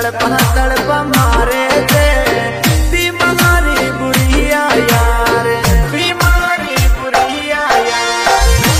तड़पा मारे थे बीमारी बुढ़िया यार, बीमारी बुढ़िया यार।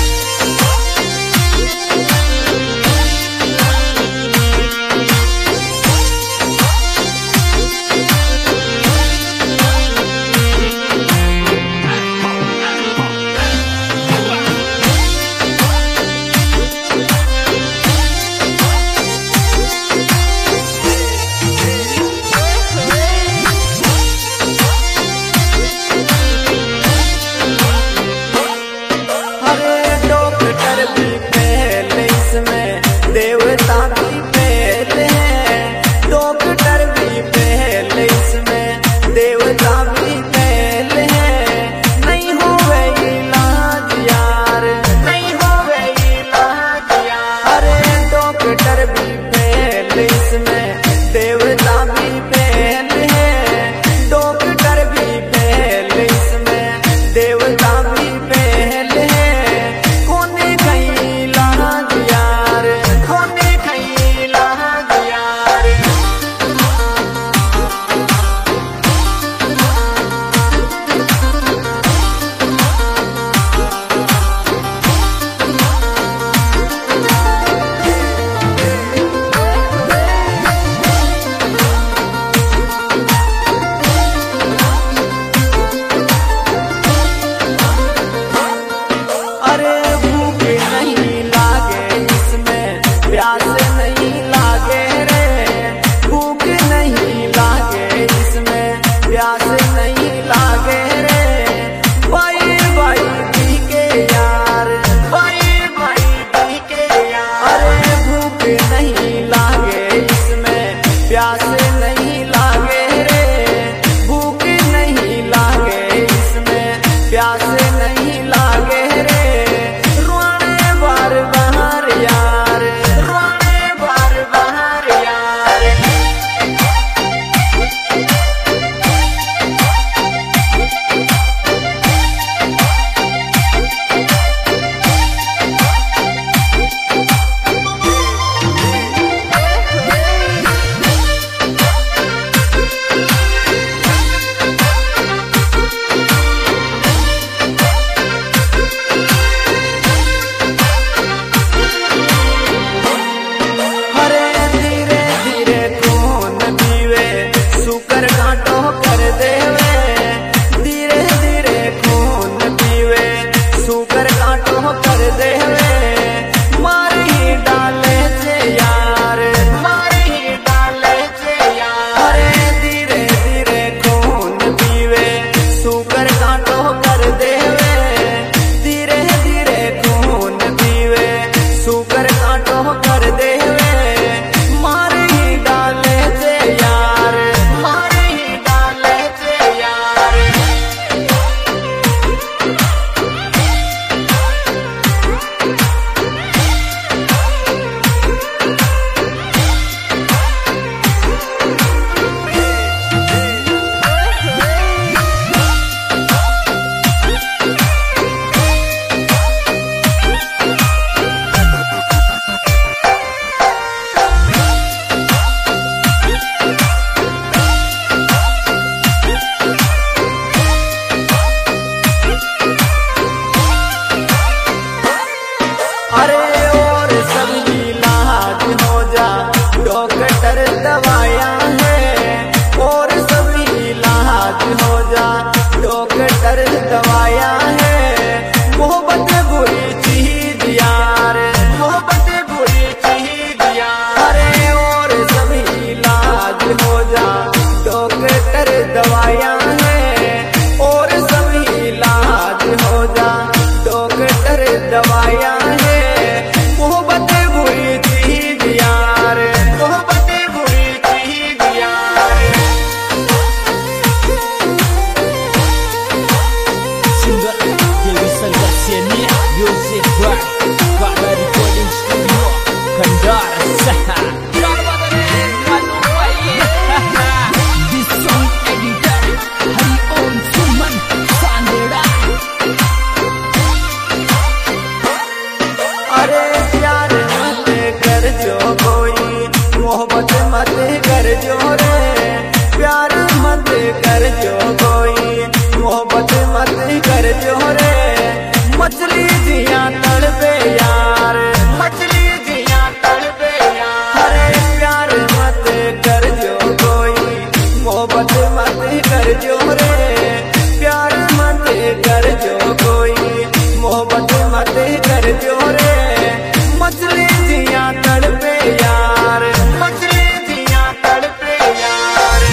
देवता भी फेल है, डॉक्टर भी फेल, इसमें देवता भी फेल है। नहीं होवे इलाज यार, नहीं होवे इलाज यार। अरे डॉक्टर भी फेल, इसमें देवता भी फेल है, डॉक्टर भी फेल, इसमें देवता भी फेल है। कोने कहीं इलाज यार, कोने कहीं इलाज यार। अरे भूख नहीं लागे इसमें, प्यास नहीं लागे रे, भूख नहीं लागे इसमें, प्यास नहीं लागे रे। भाई भाई पी के यार, भाई भाई पी के यार। अरे भूख नहीं लागे इसमें, प्यास नहीं लागे रे, भूख नहीं लागे इसमें, प्यास नहीं लागे रे। रोने बार बार यार, रोने बार बार यार। अरे धीरे धीरे खून पीवे, शुकर कांटो कर देवे, धीरे धीरे खून पीवे, शुकर कांटो कर देवे। मार ही डाले छे यार, मार ही डाले छे यार। अरे धीरे धीरे खून पीवे, शुकर कांटो कर देवे, धीरे धीरे खून पीवे, शुकर कांटो कर देवे। मार ही डाले छे यार, मार ही डाले छे यार। अरे और सब इलाज हो जा, डॉक्टर दवाइयाँ है, और सब इलाज हो जा, डॉक्टर दवाइयाँ है। मोहब्बत बुरी चीज यार, मोहब्बत बुरी चीज यार। अरे और सब इलाज हो जा, डॉक्टर दवाइयाँ है, और सब इलाज हो जा, डॉक्टर दवाइयाँ है। मोहब्बत बुरी चीज यार, मोहब्बत बुरी चीज यार। मत कर जो रे, प्यार मत कर जो कोई, मोहब्बत मत कर जो रे। मछली जिया तड़पे यार, मछली जिया तड़पे यार। अरे प्यार मत कर जो कोई, मोहब्बत मत कर जो रे, प्यार मत कर जो कोई, मोहब्बत मत कर जो रे। मछली जिया तड़पे यार, मछली जिया तड़पे यार।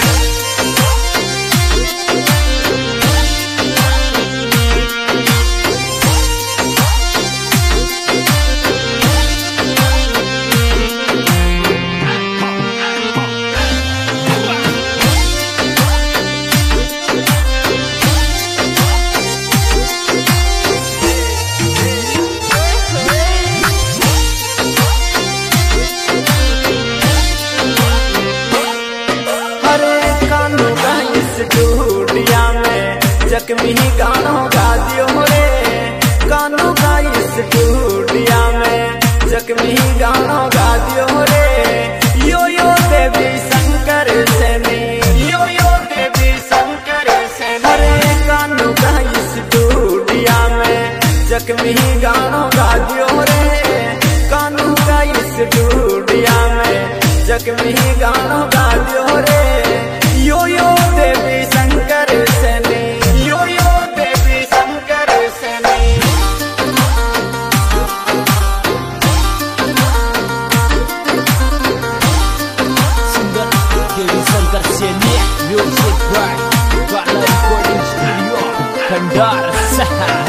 स्टूडिया में जख्मी गानों गा दियो रे, कानू का स्टूडिया में जख्मी गानों गा दियो रे। यो यो देवी शंकर सेनी, यो यो देवी शंकर सेनी। अरे कानू का स्टूडिया में जख्मी गानों गा दियो रे, कानू का स्टूडिया में जख्मी गानों गा दियो रे। यो यो देवी शंकर सेनी, यो यो देवी शंकर सेनी। Singer Dewi Shankar Seni, Music by Bala Recording Studio, Kendal.